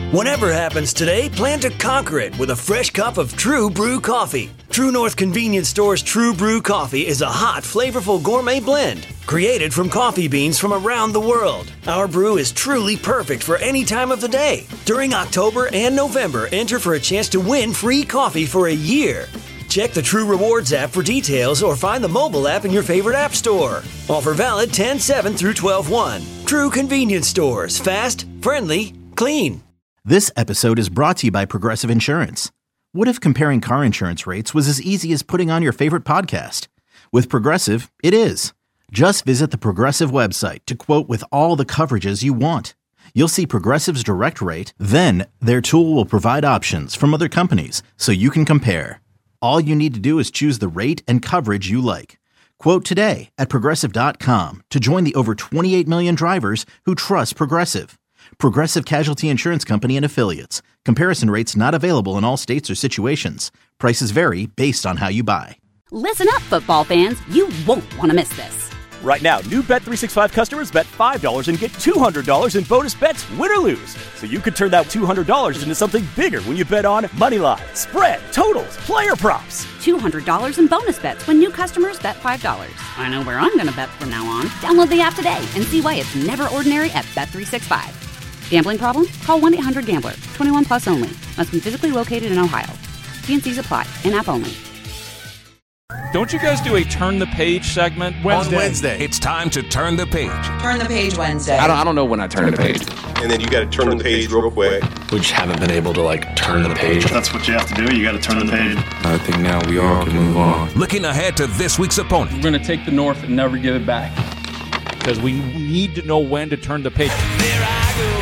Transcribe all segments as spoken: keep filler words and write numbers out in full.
Whatever happens today, plan to conquer it with a fresh cup of True Brew coffee. True North Convenience Store's True Brew coffee is a hot, flavorful gourmet blend created from coffee beans from around the world. Our brew is truly perfect for any time of the day. During October and November, enter for a chance to win free coffee for a year. Check the True Rewards app for details or find the mobile app in your favorite app store. Offer valid ten seven through twelve one. True Convenience Stores. Fast, friendly, clean. This episode is brought to you by Progressive Insurance. What if comparing car insurance rates was as easy as putting on your favorite podcast? With Progressive, it is. Just visit the Progressive website to quote with all the coverages you want. You'll see Progressive's direct rate, then their tool will provide options from other companies so you can compare. All you need to do is choose the rate and coverage you like. Quote today at Progressive dot com to join the over twenty-eight million drivers who trust Progressive. Progressive Casualty Insurance Company and Affiliates. Comparison rates not available in all states or situations. Prices vary based on how you buy. Listen up, football fans. You won't want to miss this. Right now, new Bet three sixty-five customers bet five dollars and get two hundred dollars in bonus bets, win or lose. So you could turn that two hundred dollars into something bigger when you bet on moneyline, spread, totals, player props. two hundred dollars in bonus bets when new customers bet five dollars. I know where I'm going to bet from now on. Download the app today and see why it's never ordinary at Bet three sixty-five. Gambling problem? Call one eight hundred gambler. twenty-one plus only. Must be physically located in Ohio. T and C's apply. In-app only. Don't you guys do a Turn the Page segment? Wednesday. On Wednesday, it's time to turn the page. Turn the page Wednesday. I don't, I don't know when I turn the page. And then you got to turn, turn the page, page real quick. We just haven't been able to, like, turn the page. That's what you have to do. You got to turn the page. I think now we all can move on. Looking ahead to this week's opponent. We're going to take the North and never give it back. Because we need to know when to turn the page. There I go.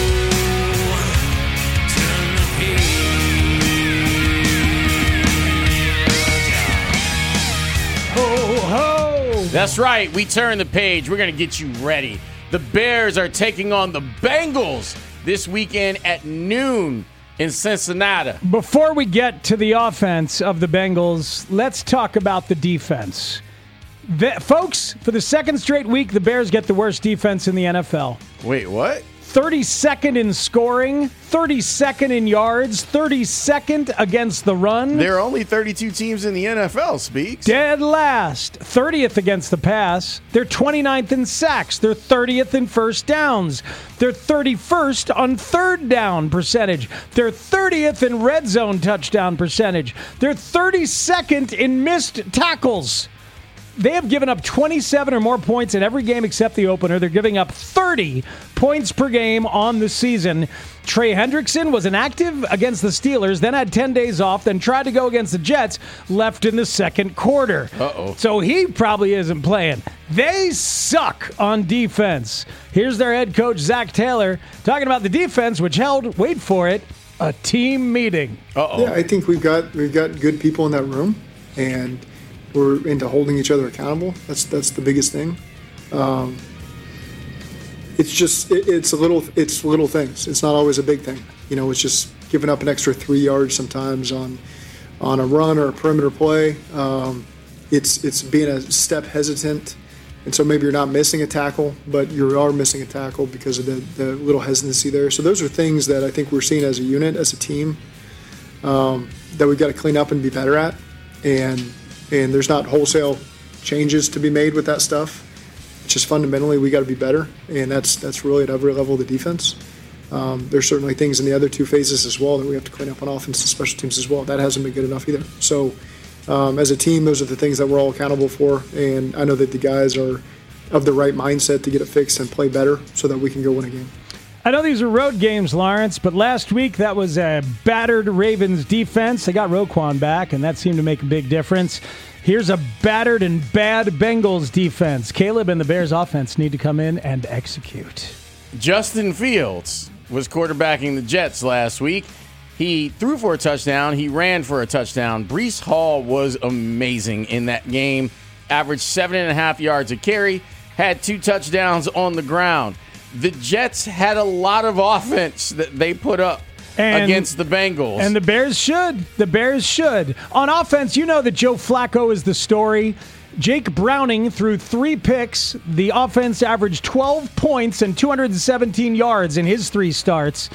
That's right. We turn the page. We're going to get you ready. The Bears are taking on the Bengals this weekend at noon in Cincinnati. Before we get to the offense of the Bengals, let's talk about the defense. The, folks, for the second straight week, the Bears get the worst defense in the N F L. Wait, what? thirty-second in scoring, thirty-second in yards, thirty-second against the run. There are only thirty-two teams in the N F L, Speaks. Dead last, thirtieth against the pass. They're twenty-ninth in sacks. They're thirtieth in first downs. They're thirty-first on third down percentage. They're thirtieth in red zone touchdown percentage. They're thirty-second in missed tackles. They have given up twenty-seven or more points in every game except the opener. They're giving up thirty points per game on the season. Trey Hendrickson was inactive against the Steelers, then had ten days off, then tried to go against the Jets, left in the second quarter. Uh-oh. So he probably isn't playing. They suck on defense. Here's their head coach, Zach Taylor, talking about the defense, which held, wait for it, a team meeting. Uh-oh. Yeah, I think we've got we've got good people in that room, and we're into holding each other accountable. That's that's the biggest thing. Um, it's just it, it's a little it's little things. It's not always a big thing. You know, it's just giving up an extra three yards sometimes on on a run or a perimeter play. Um, it's it's being a step hesitant, and so maybe you're not missing a tackle, but you are missing a tackle because of the, the little hesitancy there. So those are things that I think we're seeing as a unit, as a team, um, that we've got to clean up and be better at. And And there's not wholesale changes to be made with that stuff. It's just fundamentally we got to be better, and that's that's really at every level of the defense. Um, there's certainly things in the other two phases as well that we have to clean up on offense and special teams as well. That hasn't been good enough either. So um, as a team, those are the things that we're all accountable for, and I know that the guys are of the right mindset to get it fixed and play better so that we can go win a game. I know these are road games, Lawrence, but last week that was a battered Ravens defense. They got Roquan back, and that seemed to make a big difference. Here's a battered and bad Bengals defense. Caleb and the Bears offense need to come in and execute. Justin Fields was quarterbacking the Jets last week. He threw for a touchdown. He ran for a touchdown. Breece Hall was amazing in that game. Averaged seven and a half yards a carry. Had two touchdowns on the ground. The Jets had a lot of offense that they put up and, against the Bengals. And the Bears should. The Bears should. On offense, you know that Joe Flacco is the story. Jake Browning threw three picks. The offense averaged twelve points and two hundred seventeen yards in his three starts.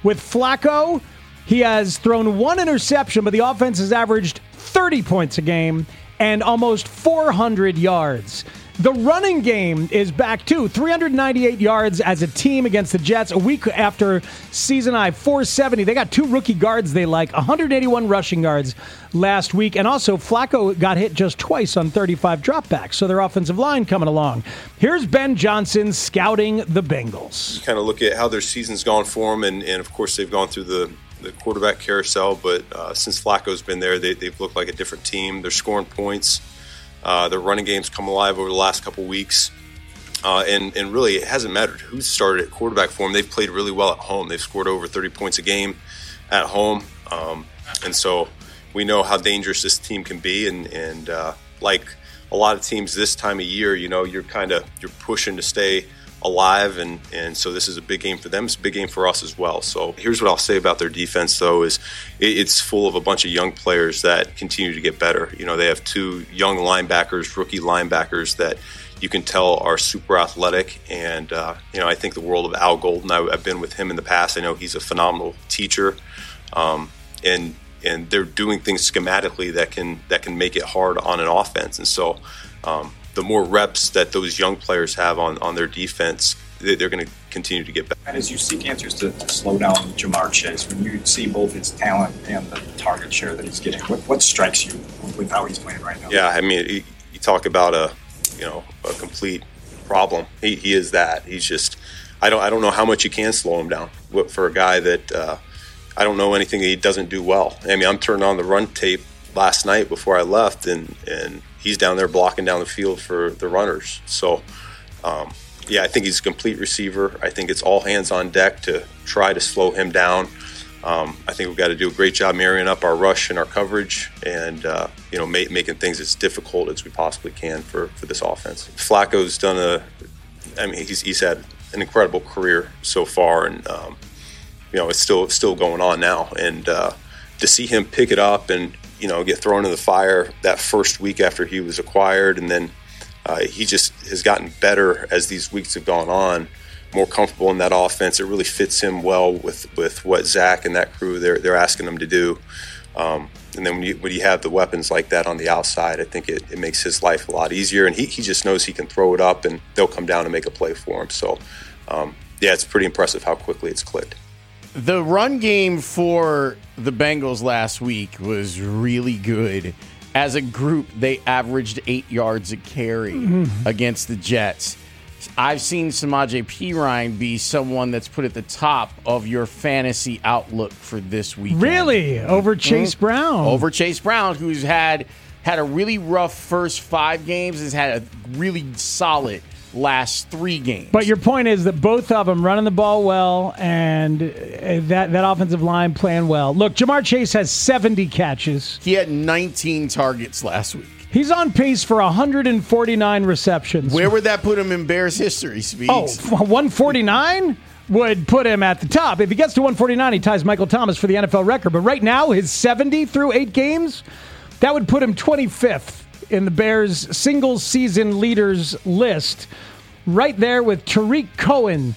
With Flacco, he has thrown one interception, but the offense has averaged thirty points a game and almost four hundred yards. The running game is back, too. three hundred ninety-eight yards as a team against the Jets. A week after season high, four seventy. They got two rookie guards they like. one hundred eighty-one rushing yards last week. And also, Flacco got hit just twice on thirty-five dropbacks. So their offensive line coming along. Here's Ben Johnson scouting the Bengals. You kind of look at how their season's gone for them. And, and of course, they've gone through the, the quarterback carousel. But uh, since Flacco's been there, they, they've looked like a different team. They're scoring points. Uh, their running game's come alive over the last couple weeks. Uh, and, and really, it hasn't mattered who started at quarterback for them. They've played really well at home. They've scored over thirty points a game at home. Um, and so we know how dangerous this team can be. And, and uh, like a lot of teams this time of year, you know, you're kind of you're pushing to stay alive. And, and so this is a big game for them. It's a big game for us as well. So here's what I'll say about their defense, though, is it, it's full of a bunch of young players that continue to get better. You know, they have two young linebackers, rookie linebackers that you can tell are super athletic. And, uh, you know, I think the world of Al Golden. I, I've been with him in the past. I know he's a phenomenal teacher. Um, and and they're doing things schematically that can that can make it hard on an offense. And so um, the more reps that those young players have on, on their defense, they, they're going to continue to get better. And as you seek answers to, to slow down Jamar Chase, when you see both his talent and the target share that he's getting, what, what strikes you with how he's playing right now? Yeah, I mean, you, you talk about a you know a complete problem. He he is that. He's just I don't I don't know how much you can slow him down for a guy that uh, I don't know anything that he doesn't do well. I mean, I'm turning on the run tape last night before I left, and and he's down there blocking down the field for the runners. So, um, yeah, I think he's a complete receiver. I think it's all hands on deck to try to slow him down. Um, I think we've got to do a great job marrying up our rush and our coverage and, uh, you know, ma- making things as difficult as we possibly can for, for this offense. Flacco's done a – I mean, he's, he's had an incredible career so far, and, um, you know, it's still still going on now. And uh, to see him pick it up and, you know, get thrown in the fire that first week after he was acquired, and then uh, he just has gotten better as these weeks have gone on, more comfortable in that offense. It really fits him well with, with what Zach and that crew they're they're asking him to do. Um, and then when you when you have the weapons like that on the outside, I think it, it makes his life a lot easier. And he, he just knows he can throw it up, and they'll come down and make a play for him. So, um, yeah, it's pretty impressive how quickly it's clicked. The run game for the Bengals last week was really good. As a group, they averaged eight yards a carry mm-hmm. against the Jets. I've seen Samaje Perine be someone that's put at the top of your fantasy outlook for this weekend. Really? Over Chase mm-hmm. Brown? Over Chase Brown, who's had had a really rough first five games, has had a really solid last three games. But your point is that both of them running the ball well and that, that offensive line playing well. Look, Jamar Chase has seventy catches. He had nineteen targets last week. He's on pace for one hundred forty-nine receptions. Where would that put him in Bears history, Speaks? Oh, one forty-nine would put him at the top. If he gets to one forty-nine, he ties Michael Thomas for the N F L record. But right now, his seventy through eight games, that would put him twenty-fifth in the Bears' single-season leaders list, right there with Tariq Cohen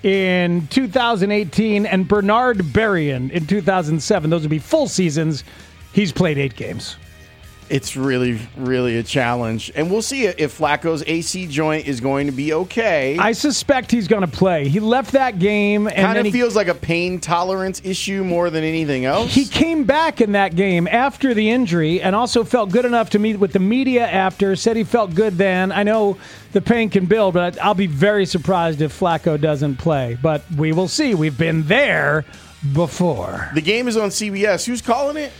in two thousand eighteen and Bernard Berrien in two thousand seven. Those would be full seasons. He's played eight games. It's really, really a challenge. And we'll see if Flacco's A C joint is going to be okay. I suspect he's going to play. He left that game. and Kind of he, feels like a pain tolerance issue more than anything else. He came back in that game after the injury and also felt good enough to meet with the media after, said he felt good then. I know the pain can build, but I'll be very surprised if Flacco doesn't play. But we will see. We've been there before. The game is on C B S. Who's calling it?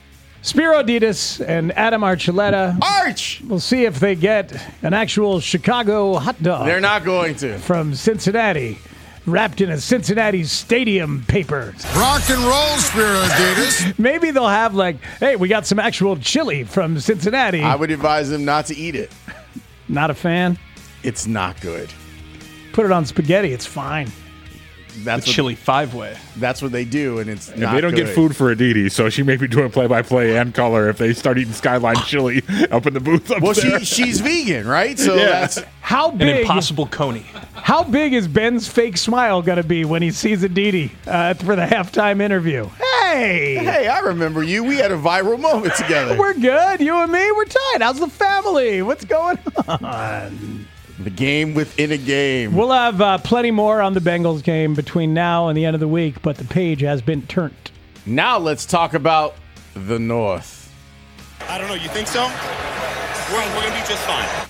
Spiro Dedes and Adam Archuleta. Arch! We'll see if they get an actual Chicago hot dog. They're not going to. From Cincinnati, wrapped in a Cincinnati stadium paper. Rock and roll, Spiro Dedes. Maybe they'll have like, hey, we got some actual chili from Cincinnati. I would advise them not to eat it. Not a fan? It's not good. Put it on spaghetti. It's fine. that's the what, chili five-way. That's what they do, and it's And not they don't good. get food for Aditi, so she may be doing play-by-play and color if they start eating Skyline chili up in the booth up Well, there. she, she's vegan, right? So Yeah. that's How An big? impossible coney. How big is Ben's fake smile going to be when he sees Aditi uh, for the halftime interview? Hey, hey, I remember you. We had a viral moment together. we're good. You and me, we're tight. How's the family? What's going on? The game within a game. We'll have uh, plenty more on the Bengals game between now and the end of the week, but the page has been turned. Now let's talk about the North. I don't know. You think so? We're, we're going to be just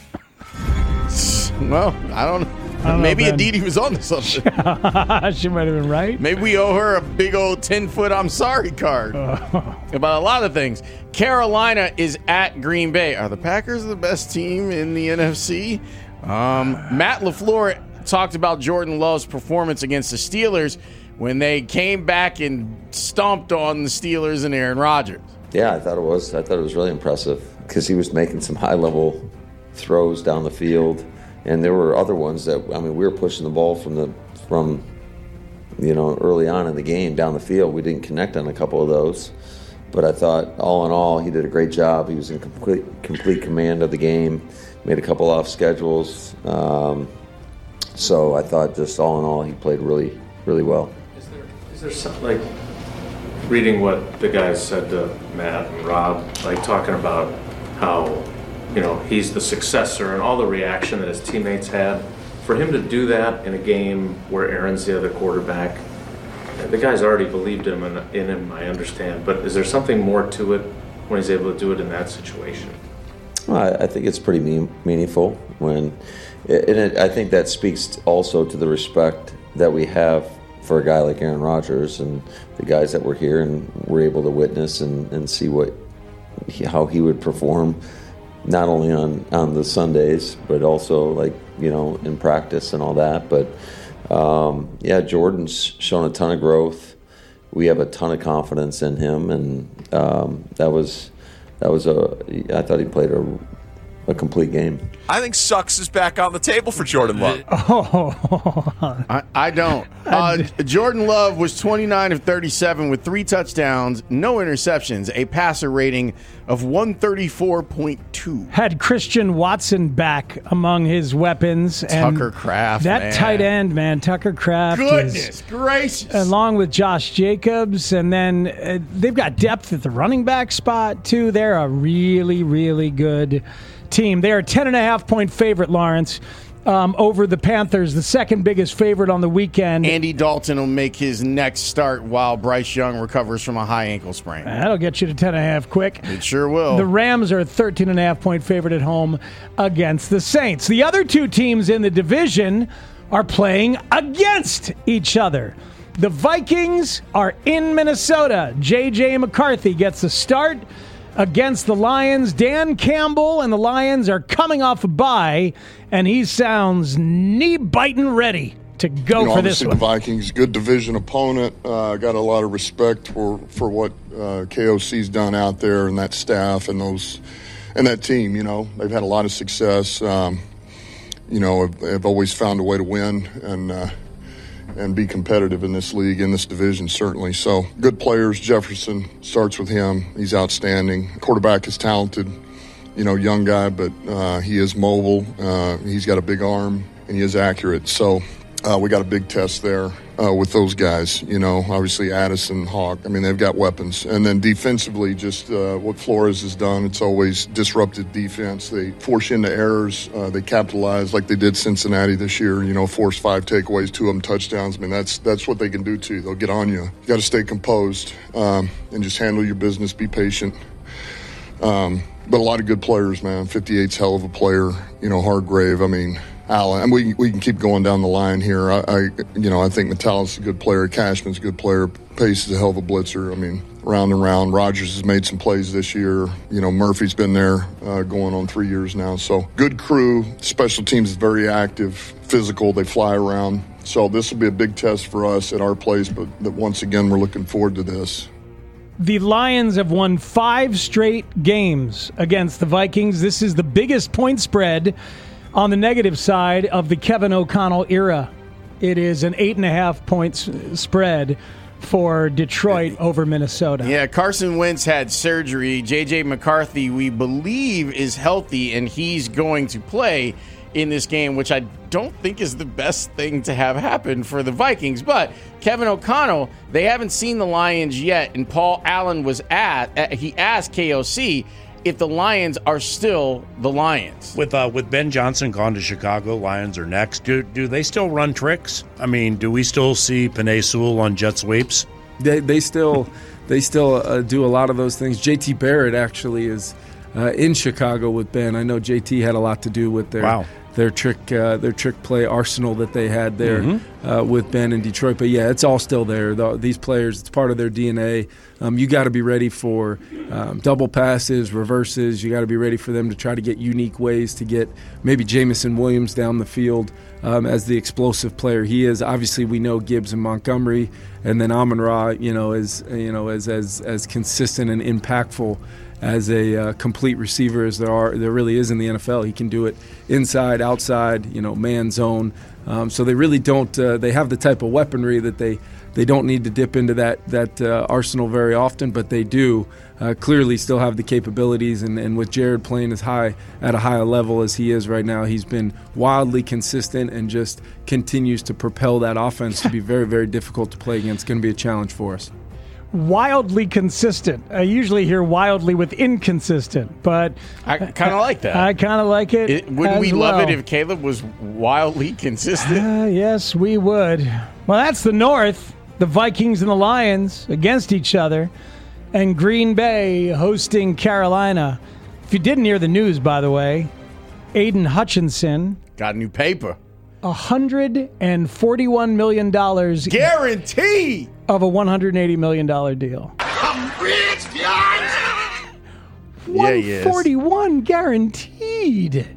fine. Well, I don't know. I don't Maybe know, Ben. Aditi was on to something. She might have been right. Maybe we owe her a big old ten-foot I'm sorry card about a lot of things. Carolina is at Green Bay. Are the Packers the best team in the N F C? Um, Matt LaFleur talked about Jordan Love's performance against the Steelers when they came back and stomped on the Steelers and Aaron Rodgers. Yeah, I thought it was. I thought it was really impressive because he was making some high-level throws down the field, and there were other ones that I mean, we were pushing the ball from the from you know early on in the game down the field. We didn't connect on a couple of those, but I thought all in all he did a great job. He was in complete complete command of the game. Made a couple off schedules, um, so I thought just all in all he played really really well. Is there is there something like reading what the guys said to Matt and Rob, like talking about how, you know, he's the successor and all the reaction that his teammates had. For him to do that in a game where Aaron's the other quarterback, the guys already believed in him, in him, I understand. But is there something more to it when he's able to do it in that situation? Well, I, I think it's pretty mean, meaningful when, and it, I think that speaks also to the respect that we have for a guy like Aaron Rodgers and the guys that were here and were able to witness and, and see what he, how he would perform, not only on, on the Sundays but also like you know in practice and all that. But um, yeah, Jordan's shown a ton of growth. We have a ton of confidence in him, and um, that was. That was a. I thought he played a, a complete game. I think Sucks is back on the table for Jordan Love. Oh, I, I don't. Uh, Jordan Love was twenty-nine of thirty-seven with three touchdowns, no interceptions, a passer rating of one thirty-four point two. had Christian Watson back among his weapons. And Tucker Kraft, that man. tight end, man, Tucker Kraft. Goodness is, gracious. Along with Josh Jacobs, and then uh, they've got depth at the running back spot, too. They're a really, really good team. They are a ten and a half point favorite, Lawrence, um, over the Panthers, the second biggest favorite on the weekend. Andy Dalton will make his next start while Bryce Young recovers from a high ankle sprain. That'll get you to ten and a half quick. It sure will. The Rams are a thirteen and a half point favorite at home against the Saints. The other two teams in the division are playing against each other. The Vikings are in Minnesota. J J McCarthy gets the start against the Lions. Dan Campbell and the Lions are coming off a bye, and he sounds knee-biting ready to go you know, for this obviously one. The Vikings, good division opponent. Uh, got a lot of respect for for what uh, K O C's done out there and that staff and those and that team. You know, they've had a lot of success. Um, you know, have, have always found a way to win and. Uh, and be competitive in this league, in this division, certainly. So, good players. Jefferson starts with him. He's outstanding. Quarterback is talented, you know, young guy, but uh, he is mobile. Uh, he's got a big arm, and he is accurate. So, uh, we got a big test there uh, with those guys. You know, obviously Addison, Hawk. I mean, they've got weapons. And then defensively, just uh, what Flores has done, it's always disrupted defense. They force you into errors. Uh, they capitalize like they did Cincinnati this year. You know, force five takeaways, two of them touchdowns. I mean, that's that's what they can do to you. They'll get on you. You got to stay composed um, and just handle your business. Be patient. Um, but a lot of good players, man. fifty-eight's hell of a player. You know, Hargrave. I mean. Allen, and we we can keep going down the line here. I, I you know I think Metellus is a good player. Cashman's a good player. Pace is a hell of a blitzer. I mean, round and round. Rodgers has made some plays this year. You know, Murphy's been there uh, going on three years now. So good crew. Special teams is very active, physical. They fly around. So this will be a big test for us at our place. But once again, we're looking forward to this. The Lions have won five straight games against the Vikings. This is the biggest point spread on the negative side of the Kevin O'Connell era. It is an eight and a half points spread for Detroit over Minnesota. Yeah, Carson Wentz had surgery. J J McCarthy, we believe, is healthy, and he's going to play in this game, which I don't think is the best thing to have happen for the Vikings. But Kevin O'Connell, they haven't seen the Lions yet, and Paul Allen was at, he asked K O C if the Lions are still the Lions. With uh, with Ben Johnson gone to Chicago, Lions are next. Do do they still run tricks? I mean, do we still see Penei Sewell on jet sweeps? They they still they still uh, do a lot of those things. J T Barrett actually is uh, in Chicago with Ben. I know J T had a lot to do with their wow. their trick uh, their trick play arsenal that they had there mm-hmm. uh, with Ben in Detroit. But yeah, it's all still there. The, these players, it's part of their D N A. Um, you got to be ready for um, double passes, reverses. You got to be ready for them to try to get unique ways to get maybe Jamison Williams down the field um, as the explosive player he is. Obviously, we know Gibbs and Montgomery, and then Amon-Ra, you know, as you know, as as as consistent and impactful as a uh, complete receiver as there are there really is in the N F L. He can do it inside, outside, you know, man zone. Um, so they really don't. Uh, they have the type of weaponry that they. They don't need to dip into that that uh, arsenal very often, but they do uh, clearly still have the capabilities. And, and with Jared playing as high at a higher level as he is right now, he's been wildly consistent and just continues to propel that offense to be very, very difficult to play against. It's going to be a challenge for us. Wildly consistent. I usually hear wildly with inconsistent, but I kind of like that. I kind of like it. it wouldn't we well. love it if Caleb was wildly consistent? Uh, yes, we would. Well, that's the North. The Vikings and the Lions against each other, and Green Bay hosting Carolina. If you didn't hear the news, by the way, Aiden Hutchinson got a new paper. one hundred forty-one million dollars guarantee of a one hundred eighty million dollars deal. I'm rich, guys! Yeah, he is. one hundred forty-one guaranteed.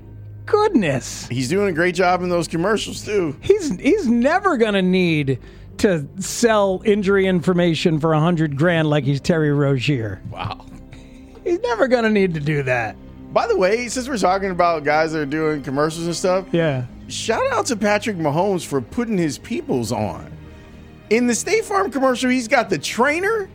Goodness. He's doing a great job in those commercials, too. He's he's never going to need to sell injury information for a hundred grand like he's Terry Rozier. Wow. He's never going to need to do that. By the way, since we're talking about guys that are doing commercials and stuff, yeah, shout out to Patrick Mahomes for putting his peoples on. In the State Farm commercial, he's got the trainer,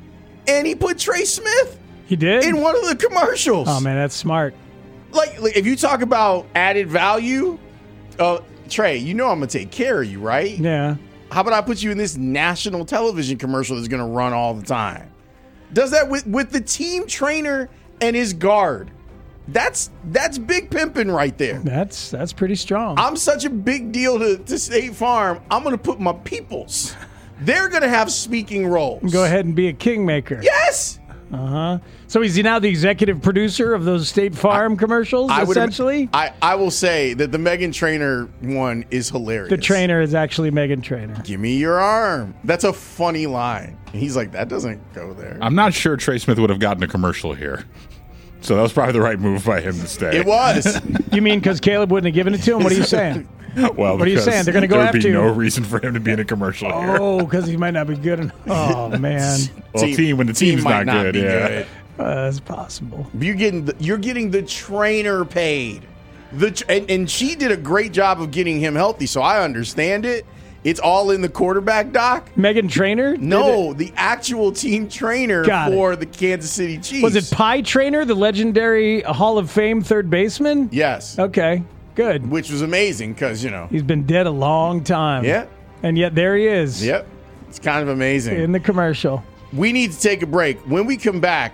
and he put Trey Smith. He did? In one of the commercials. Oh, man, that's smart. Like, like if you talk about added value, uh, Trey, you know I'm going to take care of you, right? Yeah. How about I put you in this national television commercial that's going to run all the time? Does that with, with the team trainer and his guard. That's that's big pimping right there. That's that's pretty strong. I'm such a big deal to, to State Farm. I'm going to put my peoples. They're going to have speaking roles. Go ahead and be a kingmaker. Yes. Uh-huh. So is he now the executive producer of those State Farm I, commercials, I essentially? I, I will say that the Meghan Trainor one is hilarious. The trainer is actually Meghan Trainor. Give me your arm. That's a funny line. And he's like, that doesn't go there. I'm not sure Trey Smith would have gotten a commercial here. So that was probably the right move by him to stay. It was. You mean because Caleb wouldn't have given it to him? What are you saying? Well, what are you saying? They're going to go after you. There would be no reason for him to be in a commercial here. Oh, because he might not be good enough. Oh, man. Well, team, team when the team's team not, not good, be yeah. Good. Uh, that's possible. You're getting the, you're getting the trainer paid. The and, and she did a great job of getting him healthy, so I understand it. It's all in the quarterback doc. Meghan Trainor? No, the actual team trainer Got for it. the Kansas City Chiefs. Was it Pie Trainer, the legendary Hall of Fame third baseman? Yes. Okay, good. Which was amazing because, you know. He's been dead a long time. Yeah. And yet there he is. Yep. It's kind of amazing. In the commercial. We need to take a break. When we come back,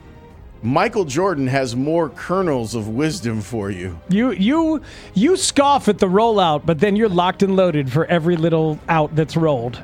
Michael Jordan has more kernels of wisdom for you. You you you scoff at the rollout, but then you're locked and loaded for every little out that's rolled.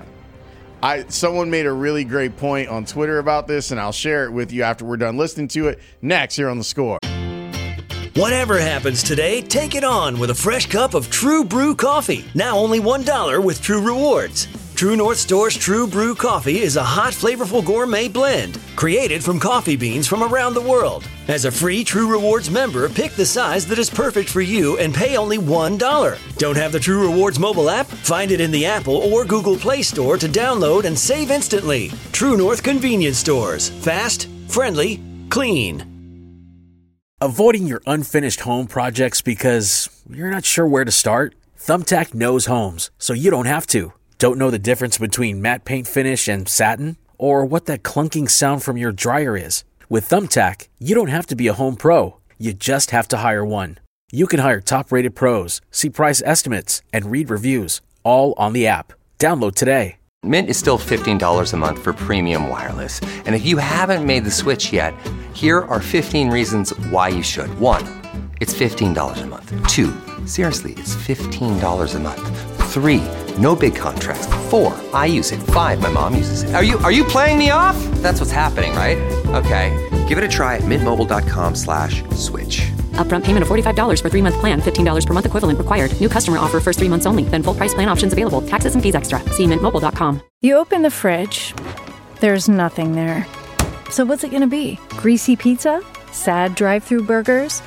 I someone made a really great point on Twitter about this, and I'll share it with you after we're done listening to it. Next, here on The Score. Whatever happens today, take it on with a fresh cup of True Brew coffee. Now only one dollar with True Rewards. True North Store's True Brew Coffee is a hot, flavorful gourmet blend created from coffee beans from around the world. As a free True Rewards member, pick the size that is perfect for you and pay only one dollar. Don't have the True Rewards mobile app? Find it in the Apple or Google Play Store to download and save instantly. True North Convenience Stores. Fast, friendly, clean. Avoiding your unfinished home projects because you're not sure where to start? Thumbtack knows homes, so you don't have to. Don't know the difference between matte paint finish and satin? Or what that clunking sound from your dryer is? With Thumbtack, you don't have to be a home pro. You just have to hire one. You can hire top-rated pros, see price estimates, and read reviews, all on the app. Download today. Mint is still fifteen dollars a month for premium wireless. And if you haven't made the switch yet, here are fifteen reasons why you should. One, it's fifteen dollars a month. Two, seriously, it's fifteen dollars a month. Three, no big contracts. Four, I use it. Five, my mom uses it. Are you are you playing me off? That's what's happening, right? Okay, give it a try at mintmobile.com slash switch. Upfront payment of forty-five dollars for three-month plan, fifteen dollars per month equivalent required. New customer offer first three months only. Then full price plan options available. Taxes and fees extra. See mint mobile dot com. You open the fridge. There's nothing there. So what's it going to be? Greasy pizza? Sad drive-thru burgers?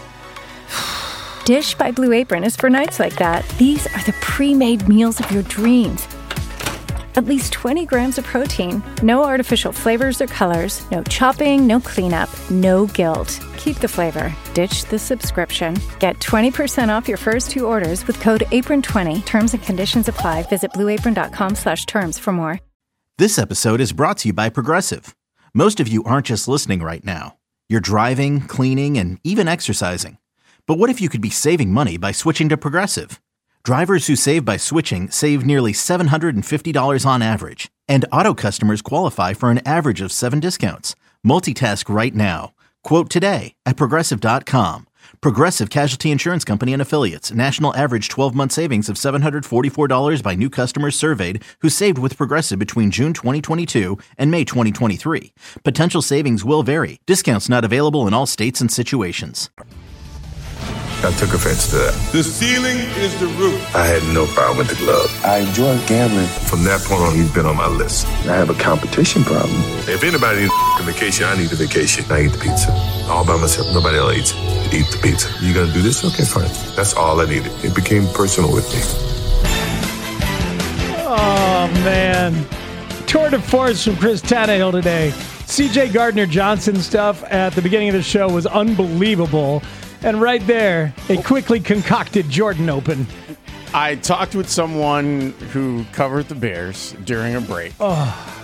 Dish by Blue Apron is for nights like that. These are the pre-made meals of your dreams. At least twenty grams of protein, no artificial flavors or colors, no chopping, no cleanup, no guilt. Keep the flavor. Ditch the subscription. Get twenty percent off your first two orders with code apron twenty. Terms and conditions apply. Visit blueapron.com slash terms for more. This episode is brought to you by Progressive. Most of you aren't just listening right now. You're driving, cleaning, and even exercising. But what if you could be saving money by switching to Progressive? Drivers who save by switching save nearly seven hundred fifty dollars on average. And auto customers qualify for an average of seven discounts. Multitask right now. Quote today at Progressive dot com. Progressive Casualty Insurance Company and Affiliates. National average twelve-month savings of seven hundred forty-four dollars by new customers surveyed who saved with Progressive between June twenty twenty-two and May twenty twenty-three. Potential savings will vary. Discounts not available in all states and situations. I took offense to that. The ceiling is the roof. I had no problem with the glove. I enjoy gambling. From that point on, he's been on my list. I have a competition problem. If anybody needs a vacation, I need a vacation. I eat the pizza. All by myself. Nobody else eats. Eat the pizza. You gonna do this? Okay, fine. That's all I needed. It became personal with me. Oh, man. Tour de force from Chris Tannehill today. C J Gardner-Johnson stuff at the beginning of the show was unbelievable. And right there, they quickly concocted Jordan Open. I talked with someone who covered the Bears during a break. Oh.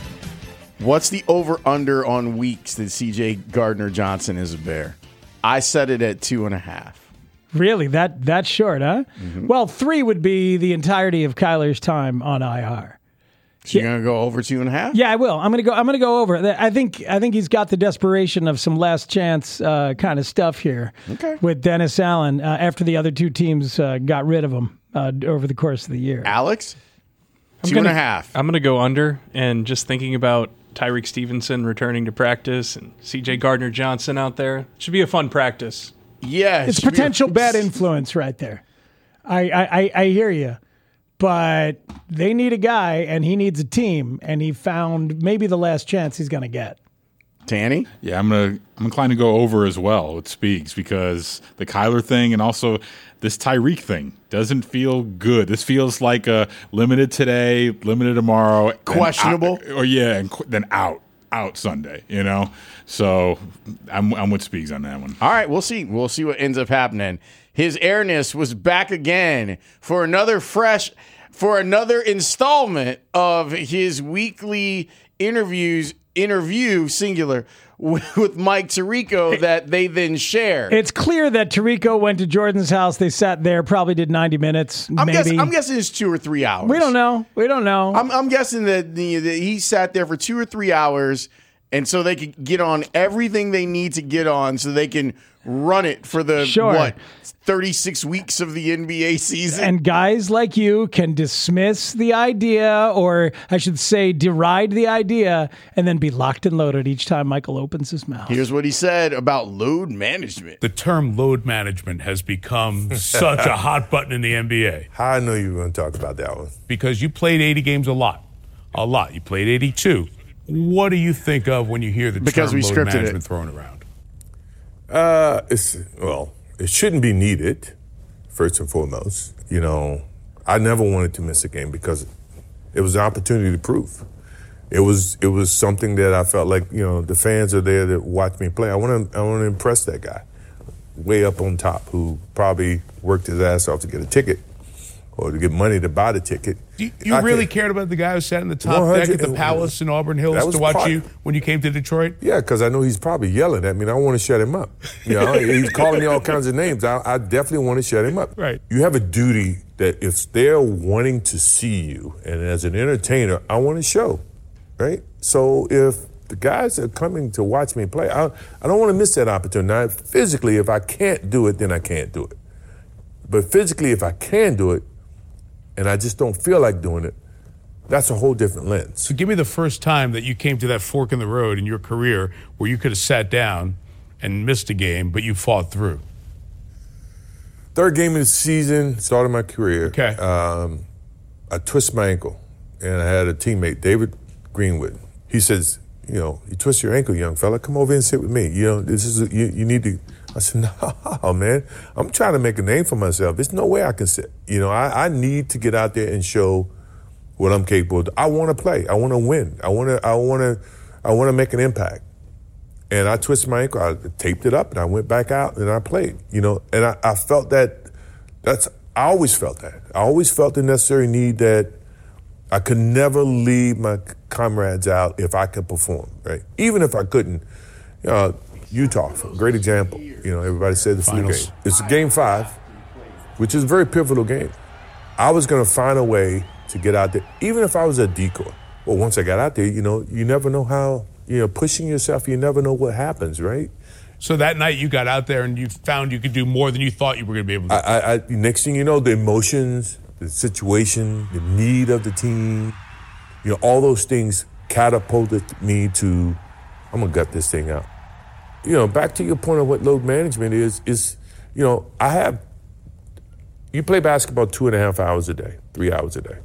What's the over-under on weeks that C J Gardner-Johnson is a Bear? I set it at two and a half. Really? That that short, huh? Mm-hmm. Well, three would be the entirety of Kyler's time on I R. So you're gonna go over two and a half? Yeah, I will. I'm gonna go. I'm gonna go over. I think. I think he's got the desperation of some last chance uh, kind of stuff here. Okay. With Dennis Allen uh, after the other two teams uh, got rid of him uh, over the course of the year. Alex, I'm two gonna, and a half. I'm gonna go under, and just thinking about Tyreek Stevenson returning to practice and C J Gardner-Johnson out there, it should be a fun practice. Yeah, it's potential bad influence right there. I I, I, I hear you. But they need a guy, and he needs a team, and he found maybe the last chance he's going to get. Tanny? Yeah, I'm gonna I'm inclined to go over as well with Speaks because the Kyler thing and also this Tyreek thing doesn't feel good. This feels like a limited today, limited tomorrow, questionable, out, or yeah, and then out out Sunday. You know, so I'm I'm with Speaks on that one. All right, we'll see. We'll see what ends up happening. His airness was back again for another fresh, for another installment of his weekly interviews, interview singular with Mike Tirico that they then share. It's clear that Tirico went to Jordan's house. They sat there, probably did ninety minutes. I'm, maybe. guessing, I'm guessing it's two or three hours. We don't know. We don't know. I'm, I'm guessing that, the, that he sat there for two or three hours, and so they could get on everything they need to get on, so they can run it for the sure. what thirty-six weeks of the N B A season. And guys like you can dismiss the idea, or I should say deride the idea, and then be locked and loaded each time Michael opens his mouth. Here's what he said about load management. The term load management has become such a hot button in the N B A. How I know you were going to talk about that one? Because you played eighty games a lot. A lot. You played eighty-two. What do you think of when you hear the because term we load scripted management it. thrown around? Uh, it's well, it shouldn't be needed, first and foremost. You know, I never wanted to miss a game because it was an opportunity to prove. It was it was something that I felt like, you know, the fans are there to watch me play. I want to I want to impress that guy way up on top who probably worked his ass off to get a ticket. or to get money to buy the ticket. You, you I really can, cared about the guy who sat in the top deck at the Palace in Auburn Hills to watch part, you when you came to Detroit? Yeah, because I know he's probably yelling at me, and I want to shut him up. You know, he's calling me all kinds of names. I, I definitely want to shut him up. Right. You have a duty that if they're wanting to see you, and as an entertainer, I want to show, right? So if the guys are coming to watch me play, I, I don't want to miss that opportunity. Now, physically, if I can't do it, then I can't do it. But physically, if I can do it, and I just don't feel like doing it, that's a whole different lens. So give me the first time that you came to that fork in the road in your career where you could have sat down and missed a game, but you fought through. Third game of the season, started my career. Okay. Um, I twist my ankle, and I had a teammate, David Greenwood. He says, you know, you twist your ankle, young fella, come over and sit with me. You know, this is a, you, you need to. I said, no, man, I'm trying to make a name for myself. There's no way I can sit. You know, I, I need to get out there and show what I'm capable of. I want to play. I want to win. I want to. I want to. I want to make an impact. And I twisted my ankle. I taped it up, and I went back out and I played. You know, and I, I felt that. That's. I always felt that. I always felt the necessary need that I could never leave my comrades out if I could perform. Right, even if I couldn't. You know, Utah, great example. You know, everybody said the flu game. It's game five, which is a very pivotal game. I was going to find a way to get out there, even if I was a decoy. Well, once I got out there, you know, you never know how, you know, pushing yourself, you never know what happens, right? So that night you got out there and you found you could do more than you thought you were going to be able to do. I, I, next thing you know, the emotions, the situation, the need of the team, you know, all those things catapulted me to, I'm going to gut this thing out. You know, back to your point of what load management is, is, you know, I have, you play basketball two and a half hours a day, three hours a day,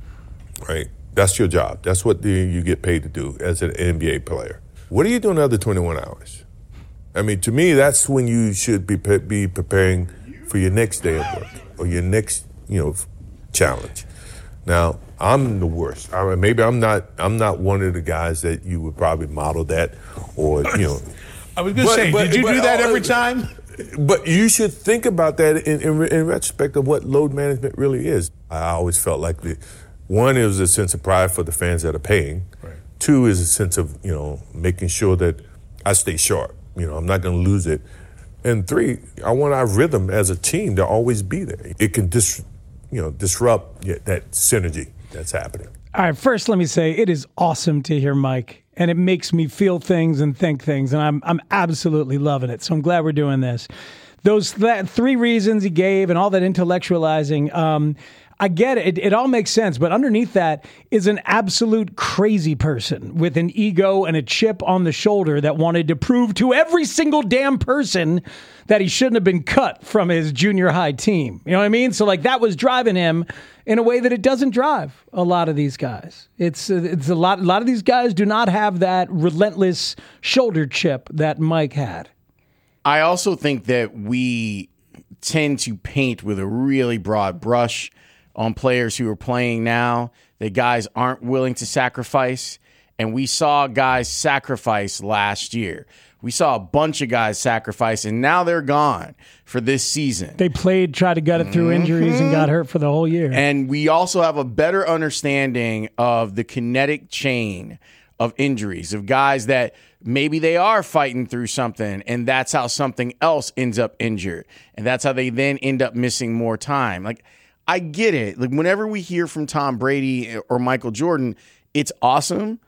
right? That's your job. That's what the, you get paid to do as an N B A player. What are you doing the other twenty-one hours? I mean, to me, that's when you should be be preparing for your next day of work or your next, you know, challenge. Now, I'm the worst. I mean, maybe I'm not. I'm not one of the guys that you would probably model that, or you know. I was going to say, did you but, do that every time? But you should think about that in, in, in retrospect of what load management really is. I always felt like the one is a sense of pride for the fans that are paying. Right. Two is a sense of, you know, making sure that I stay sharp. You know, I'm not going to lose it. And three, I want our rhythm as a team to always be there. It can dis, you know, disrupt yeah, that synergy that's happening. All right, first let me say it is awesome to hear Mike, and it makes me feel things and think things, and I'm I'm absolutely loving it. So I'm glad we're doing this. Those that three reasons he gave and all that intellectualizing, um, I get it. it. It all makes sense, but underneath that is an absolute crazy person with an ego and a chip on the shoulder that wanted to prove to every single damn person that he shouldn't have been cut from his junior high team. You know what I mean? So like that was driving him in a way that it doesn't drive a lot of these guys. It's it's a lot. A lot of these guys do not have that relentless shoulder chip that Mike had. I also think that we tend to paint with a really broad brush on players who are playing now, that guys aren't willing to sacrifice. And we saw guys sacrifice last year. We saw a bunch of guys sacrifice, and now they're gone for this season. They played, tried to gut it through mm-hmm. injuries, and got hurt for the whole year. And we also have a better understanding of the kinetic chain of injuries, of guys that maybe they are fighting through something, and that's how something else ends up injured. And that's how they then end up missing more time. Like, I get it. Like, whenever we hear from Tom Brady or Michael Jordan, it's awesome.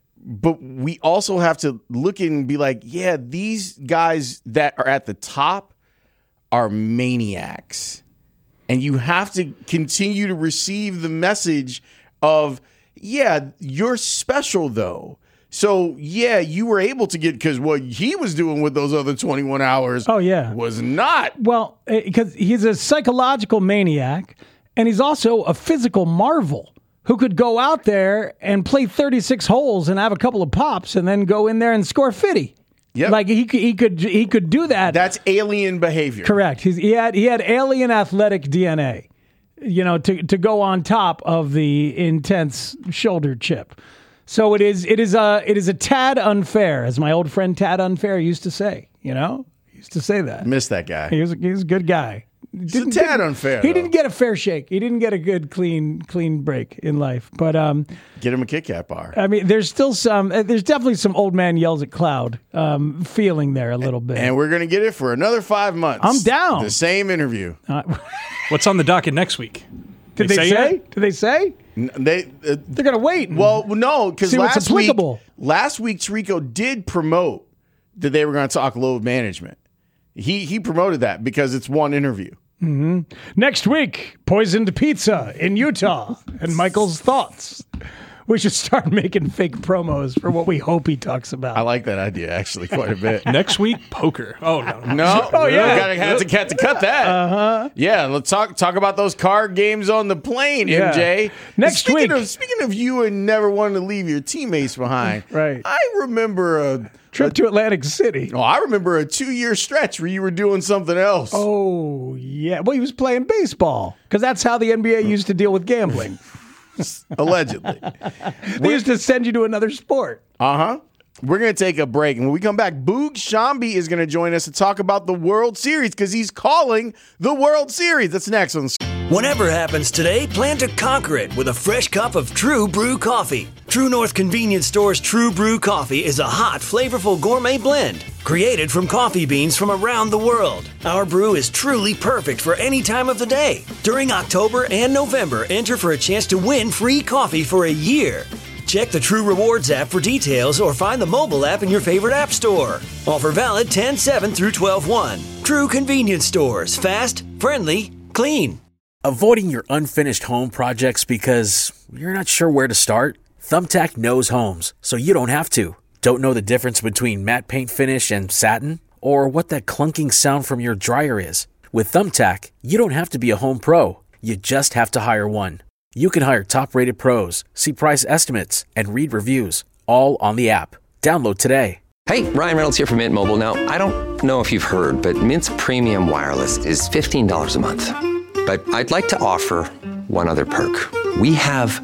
But we also have to look and be like, yeah, these guys that are at the top are maniacs. And you have to continue to receive the message of, yeah, you're special, though. So, yeah, you were able to get, because what he was doing with those other twenty-one hours oh, yeah. was not. Well, because he's a psychological maniac, and he's also a physical marvel who could go out there and play thirty-six holes and have a couple of pops and then go in there and score fifty. Yep. Like he could, he could, he could do that. That's alien behavior. Correct. He's, he had, he had alien athletic D N A, you know, to, to go on top of the intense shoulder chip. So it is, it is a, it is a tad unfair, as my old friend Tad Unfair used to say. You know, he used to say that. Miss that guy. He was, he was a good guy. Didn't, it's a tad didn't- unfair, He though. didn't get a fair shake. He didn't get a good, clean, clean break in life. But um, Get him a Kit Kat bar. I mean, there's still some. uh, There's definitely some old man yells at cloud um, feeling there a little bit. And we're going to get it for another five months. I'm down. The same interview. Uh, What's on the docket next week? Did they, say? yet? Did they say? N- They uh, They're gonna wait. and Well, no, because see what's last week, applicable. last week Tirico did promote that they were going to talk load management. He he promoted that because it's one interview. hmm Next week, poisoned pizza in Utah, and Michael's thoughts. We should start making fake promos for what we hope he talks about. I like that idea actually quite a bit. Next week, poker. Oh no, No, Oh, yeah. gotta have to, cut to cut that. Uh huh. Yeah, let's talk talk about those card games on the plane, Yeah. M J. Next speaking week. Of, speaking of you and never wanting to leave your teammates behind, Right. I remember a Trip to Atlantic City. Oh, I remember a two-year stretch where you were doing something else. Oh yeah. Well, he was playing baseball because that's how the N B A used to deal with gambling. Allegedly. They used to send you to another sport. Uh-huh. We're going to take a break. And when we come back, Boog Shambi is going to join us to talk about the World Series because he's calling the World Series. That's next on Whatever happens today, plan to conquer it with a fresh cup of True Brew coffee. True North Convenience Store's True Brew coffee is a hot, flavorful gourmet blend created from coffee beans from around the world. Our brew is truly perfect for any time of the day. During October and November, enter for a chance to win free coffee for a year. Check the True Rewards app for details or find the mobile app in your favorite app store. Offer valid ten seven through twelve one. True Convenience Stores. Fast, friendly, clean. Avoiding your unfinished home projects because you're not sure where to start? Thumbtack knows homes, so you don't have to. Don't know the difference between matte paint finish and satin? Or what that clunking sound from your dryer is? With Thumbtack, you don't have to be a home pro. You just have to hire one. You can hire top-rated pros, see price estimates, and read reviews, all on the app. Download today. Hey, Ryan Reynolds here from Mint Mobile. Now, I don't know if you've heard, but Mint's premium wireless is fifteen dollars a month. But I'd like to offer one other perk. We have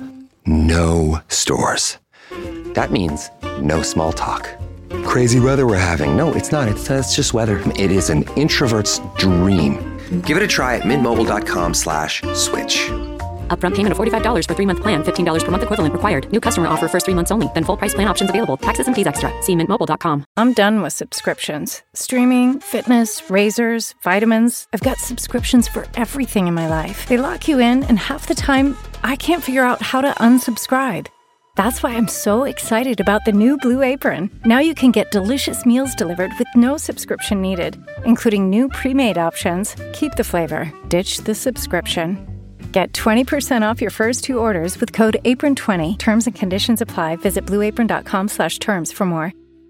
no stores. That means no small talk. Crazy weather we're having. No, it's not. It's, uh, it's just weather. It is an introvert's dream. Give it a try at mintmobile.com slash switch. Upfront payment of forty-five dollars for three-month plan, fifteen dollars per month equivalent required. New customer offer first three months only, then full price plan options available. Taxes and fees extra. See mint mobile dot com. I'm done with subscriptions. Streaming, fitness, razors, vitamins. I've got subscriptions for everything in my life. They lock you in, and half the time, I can't figure out how to unsubscribe. That's why I'm so excited about the new Blue Apron. Now you can get delicious meals delivered with no subscription needed, including new pre-made options. Keep the flavor, ditch the subscription. Get twenty percent off your first two orders with code apron twenty. Terms and conditions apply. Visit blueapron.com slash terms for more.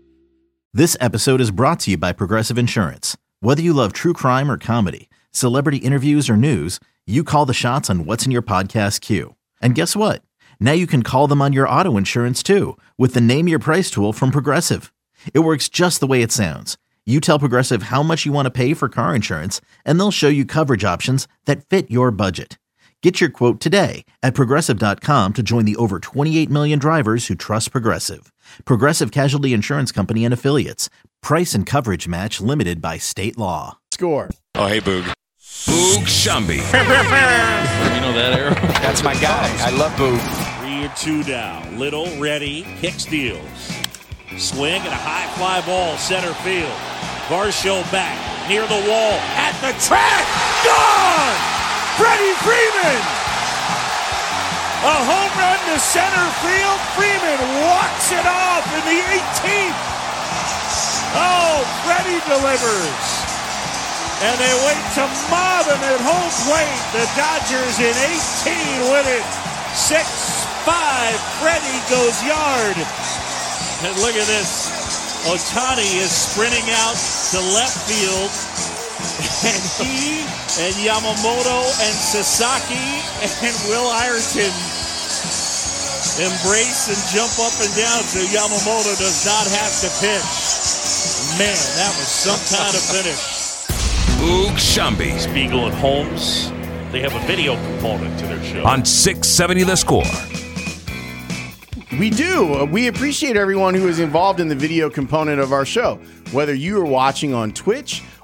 This episode is brought to you by Progressive Insurance. Whether you love true crime or comedy, celebrity interviews or news, you call the shots on what's in your podcast queue. And guess what? Now you can call them on your auto insurance too with the Name Your Price tool from Progressive. It works just the way it sounds. You tell Progressive how much you want to pay for car insurance, and they'll show you coverage options that fit your budget. Get your quote today at Progressive dot com to join the over twenty-eight million drivers who trust Progressive. Progressive Casualty Insurance Company and Affiliates. Price and coverage match limited by state law. Score. Oh, hey, Boog. Boog Shambi. You know that arrow? That's my guy. I love Boog. Three or two down. Little, ready, Hicks deals. Swing and a high fly ball, center field. Varsho back, near the wall, at the track, gone! Freddie Freeman! A home run to center field. Freeman walks it off in the eighteenth. Oh, Freddie delivers. And they wait to mob him at home plate. The Dodgers in eighteen win it. six five. Freddie goes yard. And look at this. Ohtani is sprinting out to left field. And he and Yamamoto and Sasaki and Will Ireton embrace and jump up and down so Yamamoto does not have to pitch. Man, that was some kind of finish. Boog Shambi. Spiegel and Holmes, they have a video component to their show. On six seventy The Score. We do. We appreciate everyone who is involved in the video component of our show. Whether you are watching on Twitch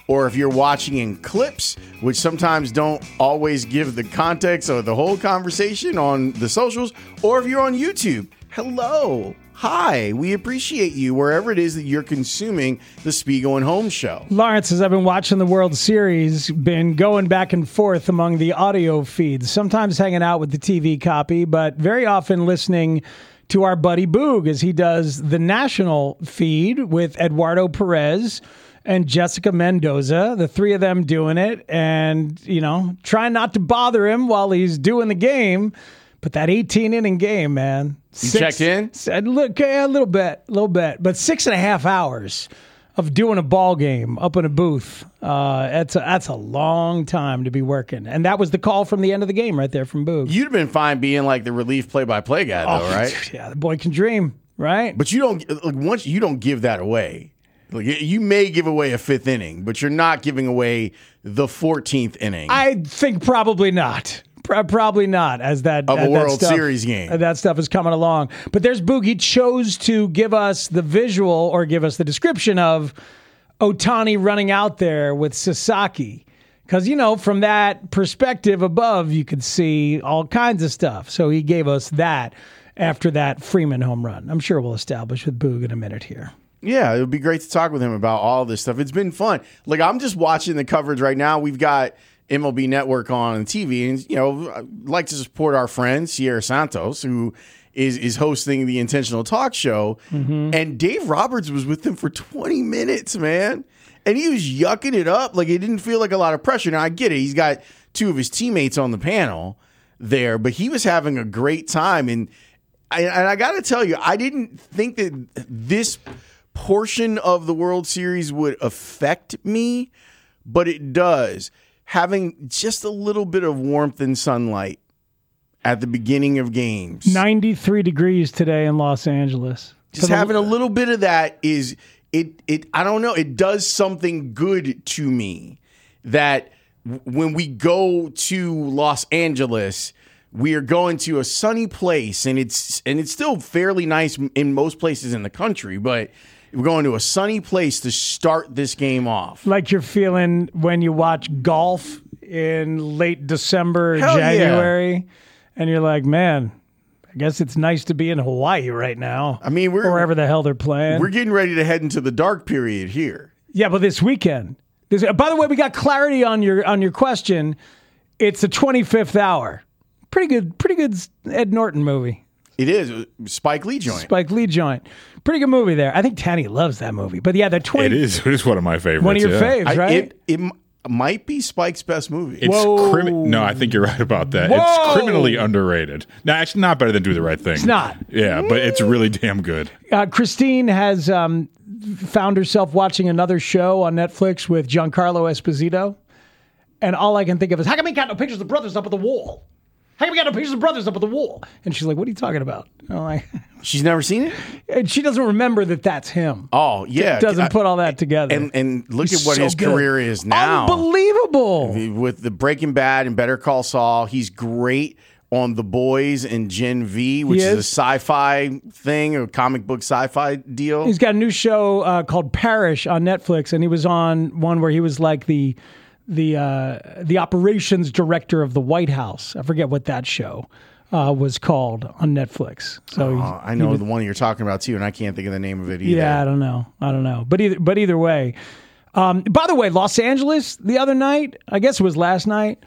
or if you're watching in clips, which sometimes don't always give the context or the whole conversation on the socials, or if you're on YouTube, hello. Hi, we appreciate you wherever it is that you're consuming the Spiegel and Holmes show. Lawrence, as I've been watching the World Series, been going back and forth among the audio feeds, sometimes hanging out with the T V copy, but very often listening to our buddy Boog as he does the national feed with Eduardo Perez and Jessica Mendoza, the three of them doing it, and, you know, trying not to bother him while he's doing the game. But that eighteen-inning game, man. You six, checked in? Said, look, yeah, a little bit, a little bit. But six and a half hours of doing a ball game up in a booth, uh, that's, a, that's a long time to be working. And that was the call from the end of the game right there from Boog. You'd have been fine being like the relief play-by-play guy, though, oh, right? Yeah, the boy can dream, right? But you don't, like, once you don't give that away. Like, you may give away a fifth inning, but you're not giving away the fourteenth inning. I think probably not. Probably not, as that of a that World stuff, Series game. That stuff is coming along. But there's Boog. He chose to give us the visual or give us the description of Ohtani running out there with Sasaki. Because, you know, from that perspective above, you could see all kinds of stuff. So he gave us that after that Freeman home run. I'm sure we'll establish with Boog in a minute here. Yeah, it would be great to talk with him about all this stuff. It's been fun. Like, I'm just watching the coverage right now. We've got M L B Network on T V, and, you know, I'd like to support our friend Sierra Santos, who is is hosting the Intentional Talk Show. Mm-hmm. And Dave Roberts was with them for twenty minutes, man. And he was yucking it up. Like, it didn't feel like a lot of pressure. Now, I get it. He's got two of his teammates on the panel there, but he was having a great time. And I, and I got to tell you, I didn't think that this portion of the World Series would affect me, but it does. Having just a little bit of warmth and sunlight at the beginning of games. ninety-three degrees today in Los Angeles. Just having a little bit of that is, it. It I don't know, it does something good to me that when we go to Los Angeles, we are going to a sunny place, and it's and it's still fairly nice in most places in the country, but we're going to a sunny place to start this game off. Like you're feeling when you watch golf in late December, Hell January, yeah. and you're like, man, I guess it's nice to be in Hawaii right now. I mean, we're or wherever the hell they're playing. We're getting ready to head into the dark period here. Yeah, but this weekend. This, by the way, we got clarity on your on your question. It's the twenty-fifth hour. Pretty good, pretty good Ed Norton movie. It is. Spike Lee joint. Spike Lee joint. Pretty good movie there. I think Tanny loves that movie. But yeah, the twenty. It is. It is one of my favorites. One of your yeah. faves, right? I, it, it might be Spike's best movie. It's crimi- No, I think you're right about that. Whoa. It's criminally underrated. No, actually, not better than Do the Right Thing. It's not. Yeah, but it's really damn good. Uh, Christine has um, found herself watching another show on Netflix with Giancarlo Esposito. And all I can think of is, how come he got no pictures of the brothers up at the wall? How come we got no pictures of brothers up at the wall? And she's like, what are you talking about? And I'm like, she's never seen it? And she doesn't remember that that's him. Oh, yeah. Doesn't I, put all that together. And and look He's at what so his good. career is now. Unbelievable. With the Breaking Bad and Better Call Saul, he's great on The Boys and Gen V, which He is. is. a sci-fi thing, a comic book sci-fi deal. He's got a new show uh, called Parish on Netflix, and he was on one where he was like the the uh, the operations director of the White House. I forget what that show uh, was called on Netflix. So Oh, he- I know he was- the one you're talking about too, and I can't think of the name of it either. Yeah, I don't know. I don't know. But either but either way. Um, by the way, Los Angeles the other night, I guess it was last night.